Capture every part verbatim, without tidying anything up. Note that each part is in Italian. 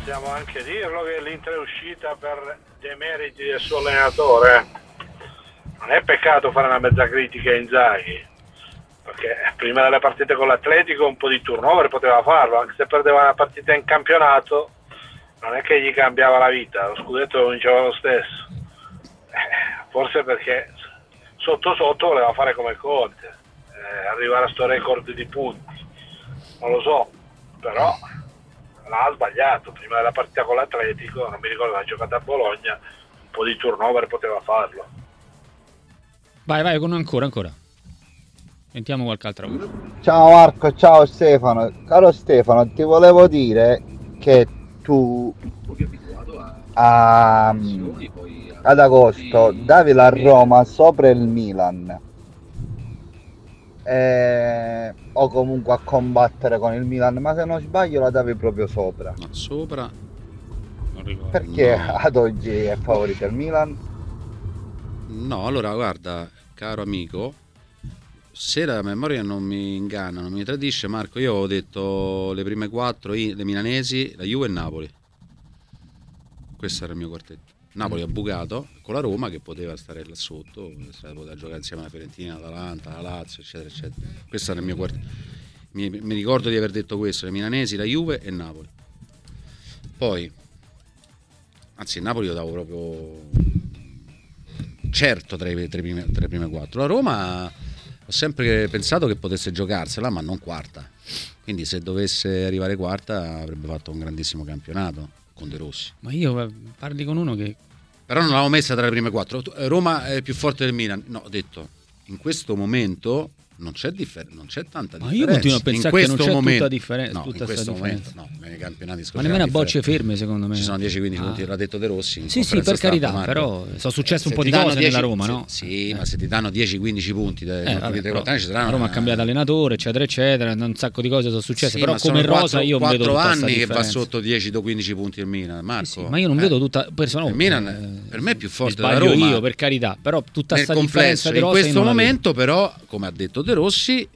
possiamo anche dirlo che l'Inter è uscita per demeriti del suo allenatore. Non è peccato fare una mezza critica a Inzaghi, perché prima delle partite con l'Atletico un po' di turnover poteva farlo, anche se perdeva una partita in campionato non è che gli cambiava la vita, lo scudetto lo vinceva lo stesso. Eh, forse perché sotto sotto voleva fare come Conte, eh, arrivare a sto record di punti, non lo so, però l'ha sbagliato. Prima della partita con l'Atletico, non mi ricordo, la giocata a Bologna, un po' di turnover poteva farlo. Vai, vai, con ancora, ancora. Sentiamo qualche altra voce. Ciao Marco, ciao Stefano. Caro Stefano, ti volevo dire che tu a, ad agosto davi la Roma sopra il Milan. Eh, o comunque a combattere con il Milan, ma se non sbaglio la davi proprio sopra. No, sopra non ricordo. Perché no. ad oggi è favorito il Milan? No, allora guarda, caro amico, se la memoria non mi inganna, non mi tradisce, Marco, io ho detto le prime quattro, le milanesi, la Juve e Napoli. Questo era il mio quartetto. Napoli ha bucato con la Roma che poteva stare là sotto, poteva giocare insieme alla Fiorentina, l'Atalanta, la Lazio, eccetera, eccetera. Questo era il mio quartetto. Mi, mi ricordo di aver detto questo, le milanesi, la Juve e Napoli. Poi, anzi, il Napoli lo davo proprio certo tra, i, tra, i prime, tra le prime quattro. La Roma ho sempre pensato che potesse giocarsela, ma non quarta. Quindi se dovesse arrivare quarta avrebbe fatto un grandissimo campionato con De Rossi. Ma io parli con uno che... Però non l'avevo messa tra le prime quattro. Roma è più forte del Milan. No, ho detto, in questo momento non c'è, differ- non c'è tanta differenza. Ma io continuo a pensare che non c'è momento, tutta differenza. no, tutta in questo differenza. momento no, nei campionati ma nemmeno a bocce ferme, secondo me. Ci sono dieci quindici ah. punti, l'ha detto De Rossi. Sì, sì, per carità, Marco. Però sono successe eh, un po' di cose dieci, nella Roma, se, no? Sì, eh. ma se ti danno dieci quindici punti dai eh, vabbè, tre quattro anni ci saranno. La Roma ha cambiato allenatore, eccetera, eccetera, un sacco di cose sono successe, sì, però come rosa quattro, io non vedo tutta quattro anni che differenza. va sotto dieci quindici punti il Milan, Marco. Sì, sì, ma io non eh. vedo tutta personalmente. Il Milan eh, per me è più forte della Roma. io, per carità, però tutta nel sta differenza di in rosa questo momento però, come ha detto De Rossi,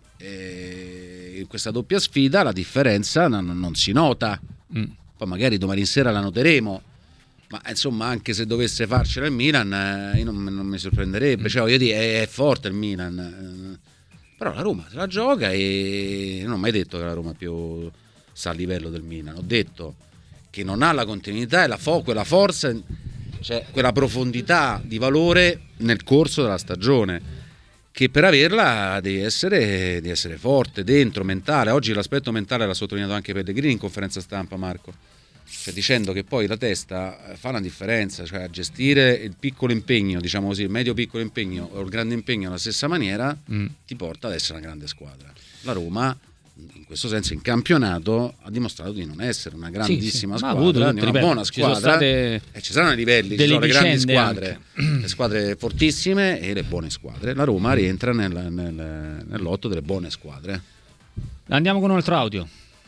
eh, in questa doppia sfida la differenza non, non si nota. Mm. Poi magari domani sera la noteremo, ma insomma anche se dovesse farcela il Milan eh, io non, non mi sorprenderebbe. Mm. Cioè voglio dire, è, è forte il Milan, eh, però la Roma se la gioca e non ho mai detto che la Roma più sta a livello del Milan, ho detto che non ha la continuità e la fo- quella forza, cioè quella profondità di valore nel corso della stagione, che per averla devi essere, devi essere forte, dentro, mentale. Oggi l'aspetto mentale l'ha sottolineato anche Pellegrini in conferenza stampa, Marco, cioè dicendo che poi la testa fa una differenza, cioè a gestire il piccolo impegno, diciamo così, il medio piccolo impegno o il grande impegno alla stessa maniera mm. ti porta ad essere una grande squadra. La Roma in questo senso in campionato ha dimostrato di non essere una grandissima sì, sì. squadra, avuto, una ripeto, buona squadra, ci, e ci saranno i livelli, ci sono le grandi squadre, anche. le squadre fortissime e le buone squadre. La Roma rientra nel, nel, nell'otto delle buone squadre. Andiamo con un altro audio.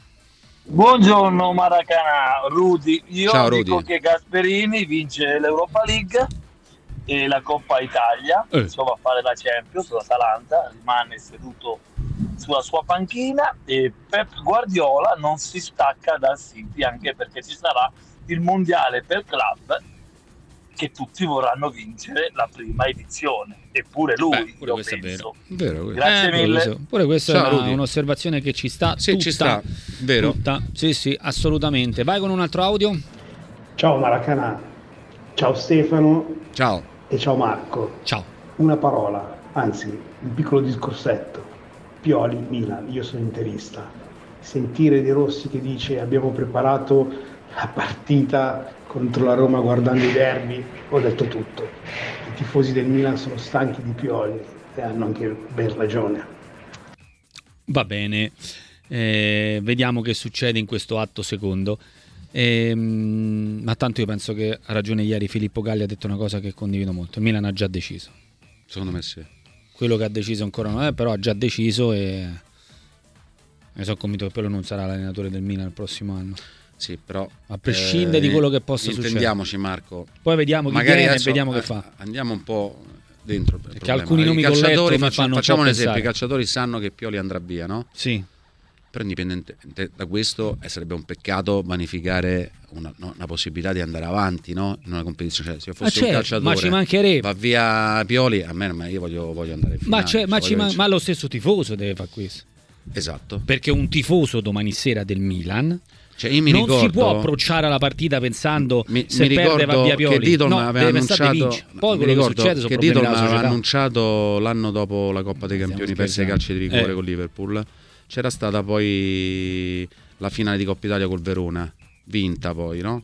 Buongiorno Maracanã, Rudy. Io Ciao, dico Rudy. che Gasperini vince l'Europa League e la Coppa Italia, eh. insomma a fare la Champions, l'Atalanta rimane seduto sulla sua panchina e Pep Guardiola non si stacca dal City, anche perché ci sarà il mondiale per club che tutti vorranno vincere la prima edizione, eppure lui. Beh, pure io questo penso. è vero, vero grazie eh, mille pure, pure questa Ciao, è una, Rudy. un'osservazione che ci sta sì, tutta, ci sta, vero tutta. sì sì assolutamente. Vai con un altro audio. Ciao Maracanã, ciao Stefano, ciao e ciao Marco. Ciao. Una parola, anzi un piccolo discorsetto. Pioli, Milan, io sono interista. Sentire De Rossi che dice abbiamo preparato la partita contro la Roma guardando i derby, ho detto tutto. I tifosi del Milan sono stanchi di Pioli e hanno anche ben ragione. Va bene, eh, vediamo che succede in questo atto secondo. Eh, ma tanto io penso che ha ragione ieri Filippo Galli, ha detto una cosa che condivido molto. Il Milan ha già deciso. Secondo me sì. Quello che ha deciso ancora non è, però ha già deciso e ne sono convinto che quello non sarà l'allenatore del Milan il prossimo anno. Sì, però a prescindere eh, di quello che possa succedere. Intendiamoci, Marco. Poi vediamo chi magari viene adesso, e vediamo eh, che fa. Andiamo un po' dentro. Perché alcuni nomi I calciatori facciamo, facciamo un esempio, pensare. i calciatori sanno che Pioli andrà via, no? Sì. Però indipendentemente da questo eh, sarebbe un peccato vanificare una, no, una possibilità di andare avanti, no? In una competizione, cioè, se io fossi ah, un certo, calciatore ma ci mancherebbe. va via Pioli, a me ma io voglio, voglio andare in finale, ma, c'è, ma, cioè, ci voglio man- ma lo stesso tifoso deve fare questo. Esatto. Perché un tifoso domani sera del Milan cioè, io mi non ricordo, si può approcciare alla partita pensando mi, se mi perde va via Pioli. che Didon no, aveva annunciato, poi mi quello ricordo che succede sono che problemi Didon della aveva società. annunciato l'anno dopo la Coppa dei Campioni perse i calci di rigore eh. con Liverpool. C'era stata poi la finale di Coppa Italia col Verona, vinta poi, no?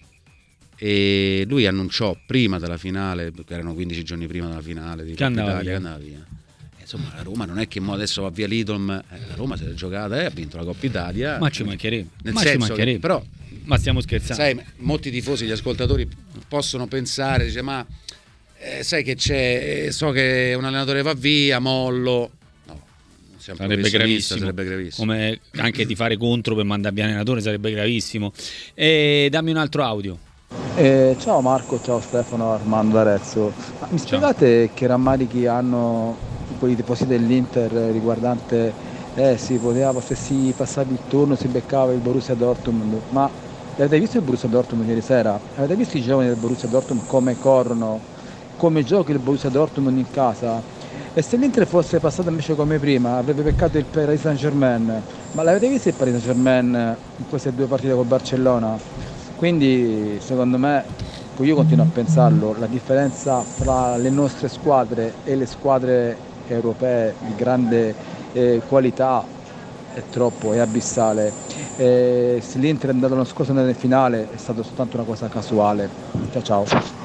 E lui annunciò prima della finale, che erano quindici giorni prima della finale di che Coppa andava Italia, via. che andava via. Insomma, la Roma non è che mo adesso va via Lidl, eh, la Roma si è giocata e ha vinto la Coppa Italia. Ma ci mancherebbe. Nel Ma senso ci mancherebbe. che, però, ma stiamo scherzando. sai, molti tifosi, gli ascoltatori possono pensare, dice, ma eh, sai che c'è, eh, so che un allenatore va via, mollo. No, sarebbe gravissimo. sarebbe gravissimo. Come anche di fare contro per mandare via l'allenatore sarebbe gravissimo. E dammi un altro audio. Eh, ciao Marco, ciao Stefano, Armando Arezzo. Ma mi spiegate che rammarichi hanno quei tifosi dell'Inter riguardante eh si poteva, se si passava il turno si beccava il Borussia Dortmund, ma avete visto il Borussia Dortmund ieri sera? Avete visto i giovani del Borussia Dortmund come corrono, come gioca il Borussia Dortmund in casa? E se l'Inter fosse passato invece come prima avrebbe beccato il Paris Saint-Germain, ma l'avete visto il Paris Saint-Germain in queste due partite col Barcellona? Quindi secondo me, io continuo a pensarlo, la differenza fra le nostre squadre e le squadre europee di grande eh, qualità è troppo, è abissale. Eh, se l'Inter è andato l'anno scorso nella finale è stata soltanto una cosa casuale. Ciao ciao.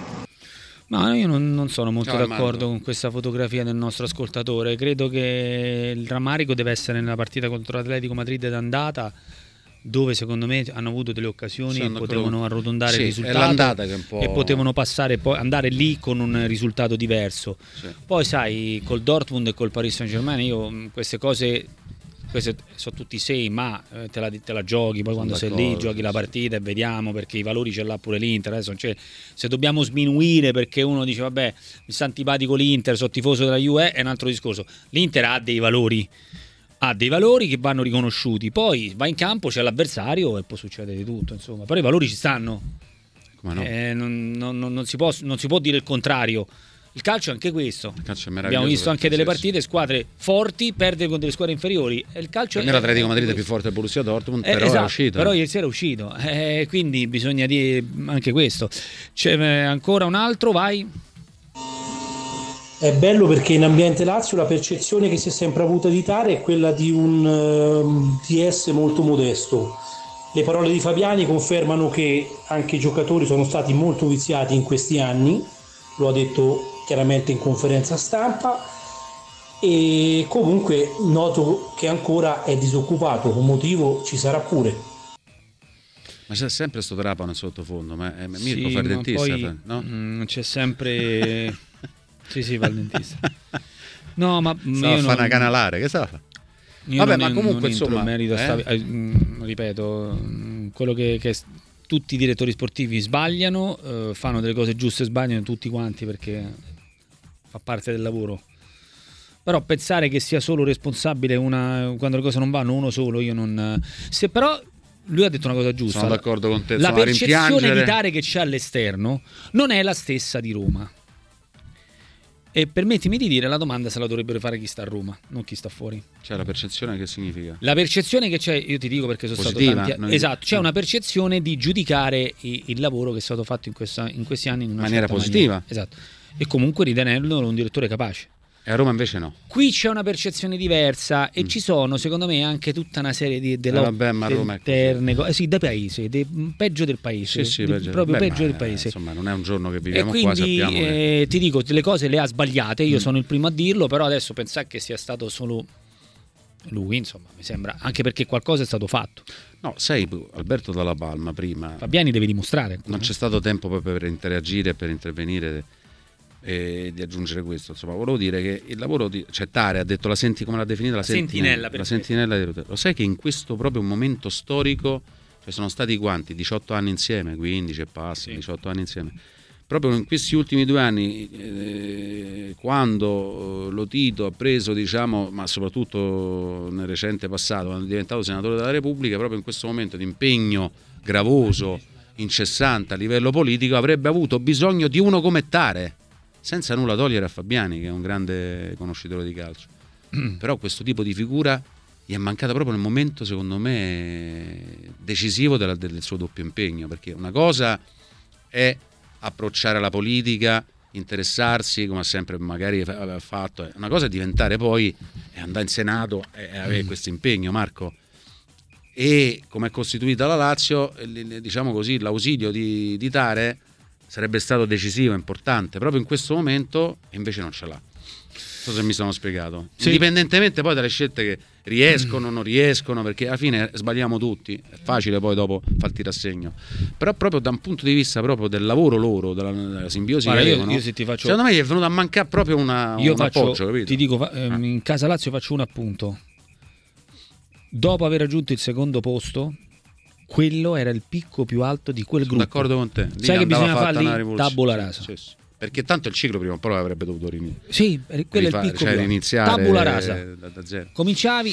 Ma io non, non sono molto Ciao, d'accordo Armando. con questa fotografia del nostro ascoltatore. Credo che il rammarico deve essere nella partita contro l'Atletico Madrid d'andata, dove secondo me hanno avuto delle occasioni Sono e d'accordo. potevano arrotondare Sì, il è risultato l'andata che è un po'... e potevano passare poi andare lì con un risultato diverso. Sì. Poi sai, col Dortmund e col Paris Saint-Germain io mh, queste cose, queste sono tutti sei, ma eh, te, la, te la giochi poi Sono quando sei d'accordo, lì giochi sì, la sì. partita e vediamo, perché i valori ce l'ha pure l'Inter. Adesso cioè, se dobbiamo sminuire perché uno dice vabbè mi sta antipatico l'Inter, sono tifoso della Juve, è un altro discorso. L'Inter ha dei valori ha dei valori che vanno riconosciuti, poi va in campo, c'è l'avversario e poi succede di tutto, insomma. Però i valori ci stanno. Come no? Eh, non, non, non, si può, non si può dire il contrario. Il calcio è anche questo. Il calcio è meraviglioso. Abbiamo visto anche per delle se stesso. partite, squadre forti perdere con delle squadre inferiori. E il calcio Per me l'Atletico Madrid è più forte del Borussia Dortmund, eh, però esatto, è uscito. Però ieri sera è uscito, eh, quindi bisogna dire anche questo. C'è eh, ancora un altro, vai. È bello perché in ambiente Lazio la percezione che si è sempre avuta di Tare è quella di un uh, D S molto modesto. Le parole di Fabiani confermano che anche i giocatori sono stati molto viziati in questi anni, lo ha detto chiaramente in conferenza stampa, e comunque noto che ancora è disoccupato, un motivo ci sarà pure. Ma c'è sempre sto Trapano in sottofondo, ma è Mirko Sì, fa il ma dentista, poi, no? mh, c'è sempre... sì, sì, va al dentista. No, ma Stava io a non... fare una canalare, che stava a fare? Io Vabbè, non, ma comunque, non insomma, in merito a eh? sta- eh, mh, ripeto, mh, quello che, che tutti i direttori sportivi sbagliano, eh, fanno delle cose giuste e sbagliano tutti quanti perché fa parte del lavoro. Però pensare che sia solo responsabile una quando le cose non vanno uno solo, io non... Se però lui ha detto una cosa giusta. Sono d'accordo con te. La insomma, percezione rimpiangere... di Tare che c'è all'esterno non è la stessa di Roma. E permettimi di dire, la domanda se la dovrebbero fare chi sta a Roma, non chi sta fuori. Cioè la percezione che significa? La percezione che c'è, io ti dico perché sono Positiva, stato tanti non- esatto, c'è una percezione di giudicare i- il lavoro che è stato fatto in, questa, in questi anni in una Maniera certa positiva. maniera. Esatto. E comunque ritenerlo un direttore capace. E a Roma invece no. Qui c'è una percezione diversa e Mm. ci sono, secondo me, anche tutta una serie di delle Eh, vabbè, ma Roma è così. interne, co- eh sì, da paese, de- peggio del paese, Sì, sì, de- peggio. proprio Beh, peggio ma, del paese. Insomma, non è un giorno che E viviamo qua, quindi sappiamo che... eh, ti dico, le cose le ha sbagliate, io Mm. sono il primo a dirlo, però adesso pensare che sia stato solo lui, insomma, mi sembra, anche perché qualcosa è stato fatto. No, sai, Alberto Dalla Palma prima... Fabiani deve dimostrare. Non c'è stato tempo poi per interagire, per intervenire e di aggiungere questo. Insomma, volevo dire che il lavoro di... Cioè Tare ha detto, la senti come l'ha definita? La, La sentinella, La perfetto. sentinella di Rotella. Lo sai che in questo proprio momento storico, cioè sono stati quanti? diciotto anni insieme, quindici e passa, Sì. diciotto anni insieme. proprio in questi ultimi due anni, eh, quando eh, Lotito ha preso, diciamo, ma soprattutto nel recente passato, quando è diventato senatore della Repubblica, proprio in questo momento di impegno gravoso, incessante a livello politico, avrebbe avuto bisogno di uno come Tare, senza nulla togliere a Fabiani, che è un grande conoscitore di calcio. Però questo tipo di figura gli è mancata proprio nel momento, secondo me, decisivo della, del suo doppio impegno, perché una cosa è approcciare la politica, interessarsi come ha sempre magari fatto, una cosa è diventare poi e andare in Senato e avere questo impegno, Marco. E come è costituita la Lazio, diciamo così, l'ausilio di, di Tare sarebbe stato decisivo, importante proprio in questo momento, e invece non ce l'ha. Non so se mi sono spiegato. Sì. Indipendentemente poi dalle scelte che riescono o non riescono, perché alla fine sbagliamo tutti, è facile poi dopo farti rassegno, però proprio da un punto di vista proprio del lavoro loro, della, della simbiosi Guarda, che io, avevano, io se ti faccio... secondo me gli è venuto a mancare proprio una, io un faccio, appoggio, capito? Ti dico, ehm, in casa Lazio faccio un appunto. Dopo aver raggiunto il secondo posto, quello era il picco più alto di quel Sono gruppo. d'accordo con te. Lì sai che bisogna fatta fare lì? Tabula rasa. Sì, sì. Perché tanto il ciclo prima o poi avrebbe dovuto riniziare. Sì, quello è il picco cioè più iniziare tabula rasa. Da, da zero. Cominciavi,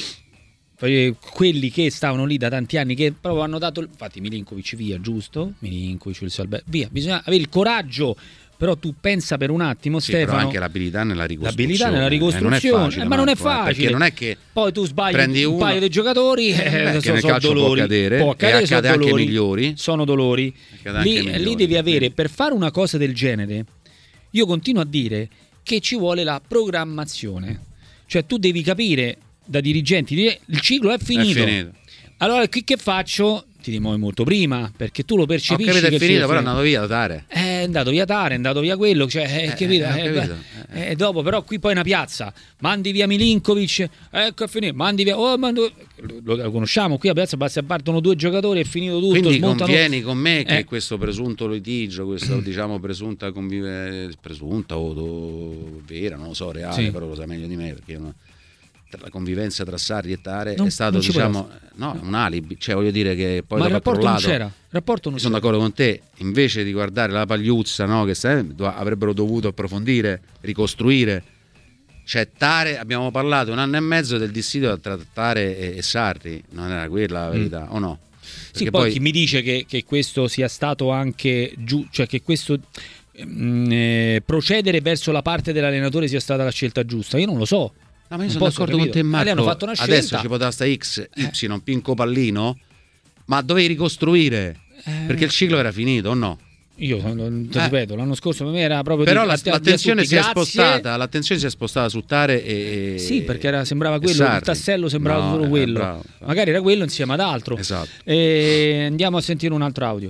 quelli che stavano lì da tanti anni, che proprio hanno dato, infatti Milinkovic via, giusto? Milinkovic, il Salbe, via. Bisogna avere il coraggio. Però tu pensa per un attimo, sì, Stefano, però anche l'abilità nella ricostruzione. L'abilità nella ricostruzione, eh, non è facile, eh, ma non è Marco, facile. Eh, perché non è che poi tu sbagli prendi un uno, paio di giocatori, eh, beh, so, nel sono calcio dolori. può accadere, Può accadere, e accade sono anche dolori, migliori. Sono dolori. Anche lì, migliori. lì devi avere, per fare una cosa del genere, io continuo a dire che ci vuole la programmazione. Cioè tu devi capire da dirigenti, il ciclo è finito. È finito. Allora qui che faccio? Ti rimuovi molto prima, perché tu lo percepisci. Ho capito, che è finito, però è finito. andato via da Tare. È andato via Tare, è andato via quello, cioè, eh, Eh, capito? eh, Eh, capito. eh, eh, dopo, però, qui poi è una piazza. Mandi via Milinkovic, ecco è finito. Mandi via, oh, mando... lo, lo conosciamo qui a piazza, basta partono due giocatori, è finito tutto. Quindi smontano... convieni con me che eh. questo presunto litigio, questa diciamo presunta convivenza, presunta o, o vera, non lo so, reale, sì. però lo sa meglio di me, perché io non... la convivenza tra Sarri e Tare non, è stato diciamo no, un alibi, cioè voglio dire che poi ma il dopo rapporto non crollato, c'era, il rapporto non sono c'era. d'accordo con te, invece di guardare la pagliuzza, no, che sta, avrebbero dovuto approfondire, ricostruire. Cioè Tare, abbiamo parlato un anno e mezzo del dissidio tra Tare e, e Sarri, non era quella la verità, mm. o no? Perché sì, poi, poi chi mi dice che, che questo sia stato anche giù, cioè che questo mh, eh, procedere verso la parte dell'allenatore sia stata la scelta giusta, io non lo so. No, ma io sono d'accordo con te, Marco. Hanno fatto una scelta. Adesso ci poteva stare X, Y, eh. Pinco Pallino, ma dovevi ricostruire, eh. perché il ciclo era finito, o no? Io ti eh. ripeto, l'anno scorso per me era proprio però di, la, a, l'attenzione tutti, si è grazie. spostata, l'attenzione si è spostata su Tare e sì, perché era, sembrava quello, Sarri. il tassello sembrava no, solo eh, quello. Bravo, bravo. Magari era quello insieme ad altro. Esatto. E andiamo a sentire un altro audio.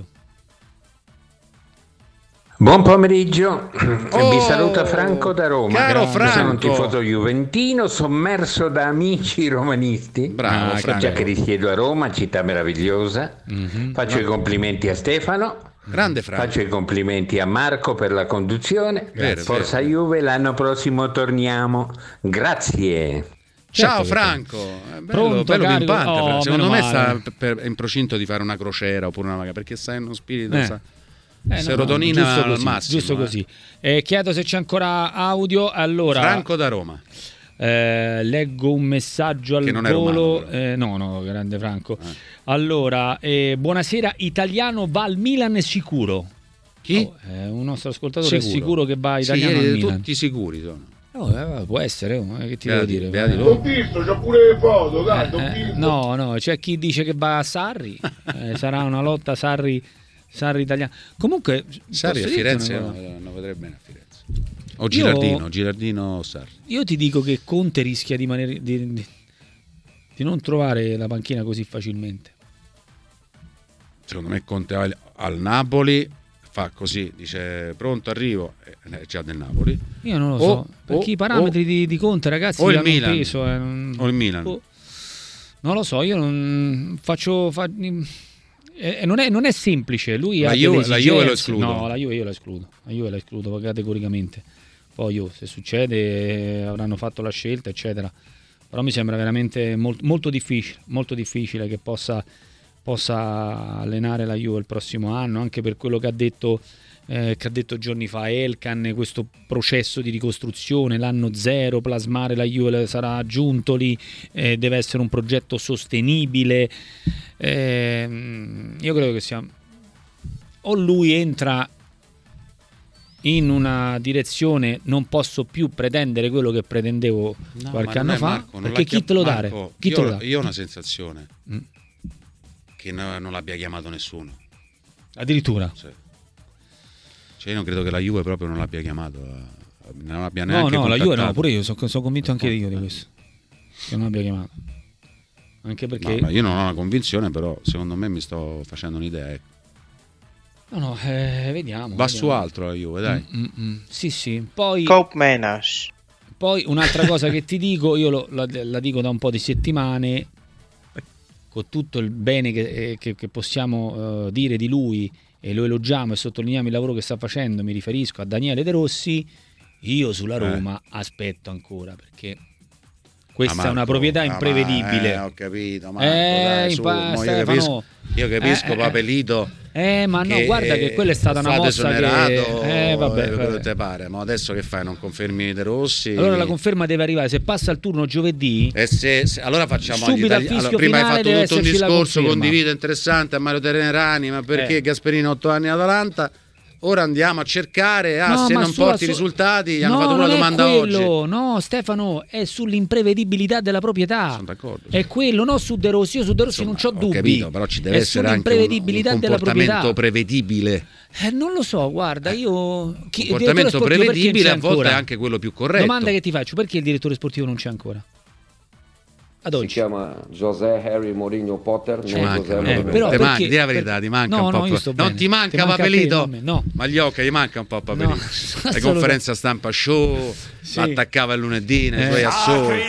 Buon pomeriggio, oh, vi saluta Franco da Roma. Caro Franco. Sono un tifoso juventino sommerso da amici romanisti. Bravo, ah, Franco. Già che risiedo a Roma, città meravigliosa. Mm-hmm. Faccio no. i complimenti a Stefano. Grande Franco. Faccio i complimenti a Marco per la conduzione. Vero, Forza vero. Juve, l'anno prossimo torniamo. Grazie. Ciao certo, Franco, è bello, pronto, bello pimpante, oh, secondo me male. sta per, in procinto di fare una crociera oppure una vaga, perché sta in uno spirito eh. sa, eh, serotonina no, no, al così, massimo. Giusto eh. così. Eh, chiedo se c'è ancora audio. Allora, Franco da Roma. Eh, leggo un messaggio al che non volo. È romano, eh, no, no, grande Franco. Eh. Allora, eh, buonasera, italiano va al Milan sicuro. Chi? Oh, eh, un nostro ascoltatore sicuro. è sicuro che va italiano sì, al tutti Milan. Tutti sicuri sono. Oh, eh, può essere, oh, che ti beati, devo dire? Beati l'ho visto, c'ho pure le foto, dai, eh, t'ho eh, visto. no, no, c'è chi dice che va a Sarri, eh, sarà una lotta Sarri, Sarri italiano. Comunque, Sarri a Firenze non no, vedrebbe bene a Firenze. O Gilardino, io, Gilardino o Sarri. Io ti dico che Conte rischia di, manere, di, di, di non trovare la panchina così facilmente. Secondo me Conte al, al Napoli fa così, dice pronto arrivo, è già del Napoli. Io non lo o, so, perché o, i parametri o, di, di Conte, ragazzi, o il hanno Milan, peso, eh, non, o il Milan. O, non lo so, io non faccio fa, eh, non, è, non è semplice, lui la ha Juve, delle la Juve lo escludo. No, la Juve io la escludo. La Juve la escludo categoricamente. Poi io, se succede, avranno fatto la scelta, eccetera. Però mi sembra veramente molto, molto difficile, molto difficile che possa possa allenare la Juve il prossimo anno, anche per quello che ha detto eh, che ha detto giorni fa Elkan, questo processo di ricostruzione, l'anno zero, plasmare la Juve sarà Giuntoli, eh, deve essere un progetto sostenibile. Eh, io credo che sia, o lui entra in una direzione, non posso più pretendere quello che pretendevo no, qualche anno fa, Marco, perché chi te lo dare? Chi io, te lo dà? Io ho una sensazione mm. che no, non l'abbia chiamato nessuno. Addirittura? Sì. Cioè io non credo che la Juve proprio non l'abbia chiamato, non l'abbia neanche no, no, contattato. la Juve no, pure io sono, sono convinto anche io di questo, che non l'abbia chiamato. Anche perché no, io non ho una convinzione, però secondo me mi sto facendo un'idea, ecco. No, no, eh, vediamo. Va vediamo. su altro la Juve, dai. Mm, mm, mm. Sì, sì. Poi, Copenash. Poi un'altra cosa che ti dico, io lo, la, la dico da un po' di settimane, con tutto il bene che, che, che possiamo uh, dire di lui, e lo elogiamo e sottolineiamo il lavoro che sta facendo, mi riferisco a Daniele De Rossi, io sulla Roma eh. aspetto ancora, perché questa ah, Marco, è una proprietà imprevedibile. Ah, ma, eh, ho capito, Marco, eh, dai, su, impa- io capisco, io capisco eh, Papelito. Eh, ma no, guarda che quella è stata una mossa che... Eh, vabbè, quello te pare, ma adesso che fai? Non confermi De Rossi? Allora la conferma deve arrivare, se passa il turno giovedì... E se, se allora facciamo... Subito al fischio allora, prima hai fatto tutto un discorso, condivido, interessante a Mario Tenerani, ma perché eh. Gasperini otto anni in Atalanta... Ora andiamo a cercare, ah, no, se non porti i su... risultati, gli hanno no, fatto una domanda quello. oggi. No, Stefano, è sull'imprevedibilità della proprietà. Sono d'accordo. È quello, no su De Rossi. Io su De Rossi non c'ho dubbi. Ho capito, però ci deve è essere anche un, un comportamento prevedibile. Eh, non lo so, guarda, io... Chi, il comportamento prevedibile a volte è anche quello più corretto. Domanda che ti faccio, perché il direttore sportivo non c'è ancora? Ad oggi. Si chiama José Harry Mourinho Potter. Ci manca, eh, però ti manca, di la verità, ti manca no, un po'. No, non bene. ti manca, ti manca Papelito? Te, no. Ma gli occhi, ti manca un po' Papelito. No, le conferenze stampa show, sì. attaccava il lunedì nei eh. suoi assoli.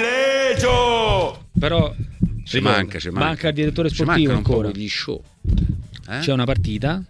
Però ci ricordo, manca, ci manca. Manca il direttore sportivo ancora. Un po' di show. Eh? C'è una partita.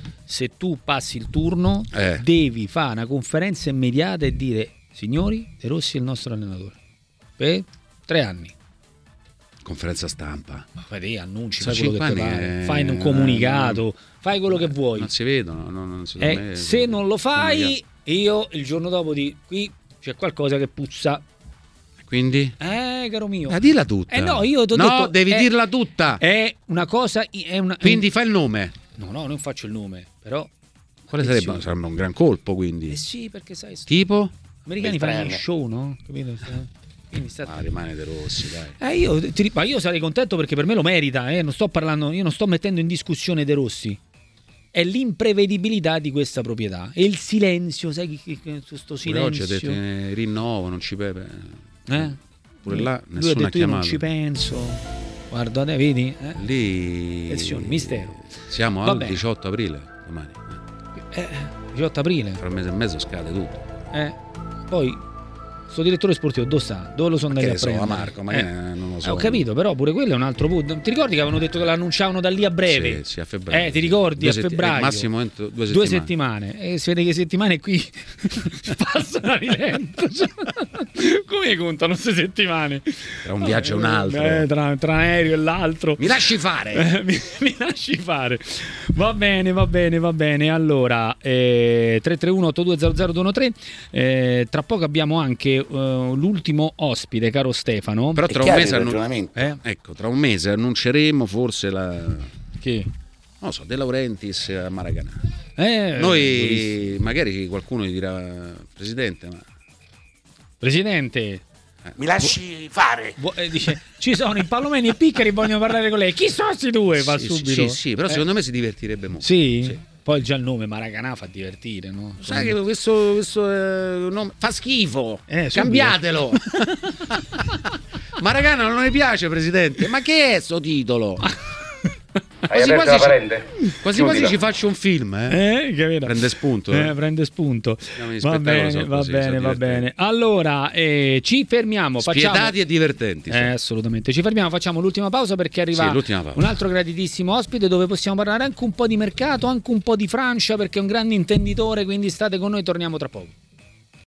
Se tu passi il turno, eh. devi fare una conferenza immediata e dire: signori, De Rossi è il nostro allenatore. Per tre anni. Conferenza stampa, fai annunci, fai quello che ti pare, fai un comunicato, non, fai quello che vuoi. Non si vedono, non, non si eh, me, se non lo fai, io il giorno dopo di qui c'è qualcosa che puzza. Quindi? Eh, caro mio. Ma dilla tutta. Eh no, io t'ho no, detto, devi è, dirla tutta. È una cosa, è una. Quindi fai il nome. No, no, non faccio il nome, però. Quale sarebbe? Sarebbe un gran colpo, quindi. Eh sì, perché sai. Tipo? Gli americani fanno gli show, no? Capito? Ah, rimane De Rossi, dai. Eh, io, ti, ma io sarei contento perché per me lo merita, eh. Non sto parlando, io non sto mettendo in discussione De Rossi. È l'imprevedibilità di questa proprietà e il silenzio, sai che, che questo silenzio. Oggi ha detto eh, rinnovo, non ci pepe. Eh? Pure là Lui nessuno ha detto, ha chiamato. Io non ci penso. Guarda, vedi? Eh? Lì Attenzione, mistero. Siamo Vabbè. al diciotto aprile domani. Eh, diciotto aprile. Tra un mese e mezzo scade tutto. Eh. Poi sto direttore sportivo dove sta? Dove lo sono andati a prendere? So, Marco, ma eh. non lo so. Eh, ho capito, però pure quello è un altro punto. Ti ricordi che avevano detto che l'annunciavano da lì a breve? Sì, sì, a febbraio. Eh, ti ricordi? Due a setti- febbraio. Eh, massimo entro due settimane. Due settimane. E si vede che settimane qui passano a rilento. Cioè, come contano queste settimane? Tra un viaggio e un altro. Eh, tra, tra un aereo e l'altro. Mi lasci fare. Eh, mi, mi lasci fare. Va bene, va bene, va bene. Allora, eh, tre tre uno otto due zero zero due uno tre. Eh, tra poco abbiamo anche uh, l'ultimo ultimo ospite, caro Stefano. Però tra un mese annun- eh? ecco, tra un mese annunceremo forse la che non so, De Laurentiis a Maracanã. Eh, Noi durissimo. magari qualcuno gli dirà Presidente, ma Presidente eh. mi lasci fare. Bo- eh, dice ci sono i Palomeni e Piccari, vogliono parlare con lei. Chi sono questi due? Va sì, subito. Sì, sì, però eh. secondo me si divertirebbe molto. Sì? sì. Poi già il nome Maracanã fa divertire, no? Sai che questo, questo eh, nome fa schifo. Eh, Cambiatelo. Maracanã non mi piace, Presidente. Ma che è sto titolo? Hai quasi aperto quasi la parente? Quasi quasi ci faccio un film, eh? eh che prende spunto. Eh, eh. prende spunto. Va bene, so va così, bene, so va bene. Allora, eh, ci fermiamo. Spietati facciamo... e divertenti. Eh, assolutamente. Ci fermiamo, facciamo l'ultima pausa perché arriva sì, pausa. un altro graditissimo ospite dove possiamo parlare anche un po' di mercato, anche un po' di Francia perché è un grande intenditore, quindi state con noi, torniamo tra poco.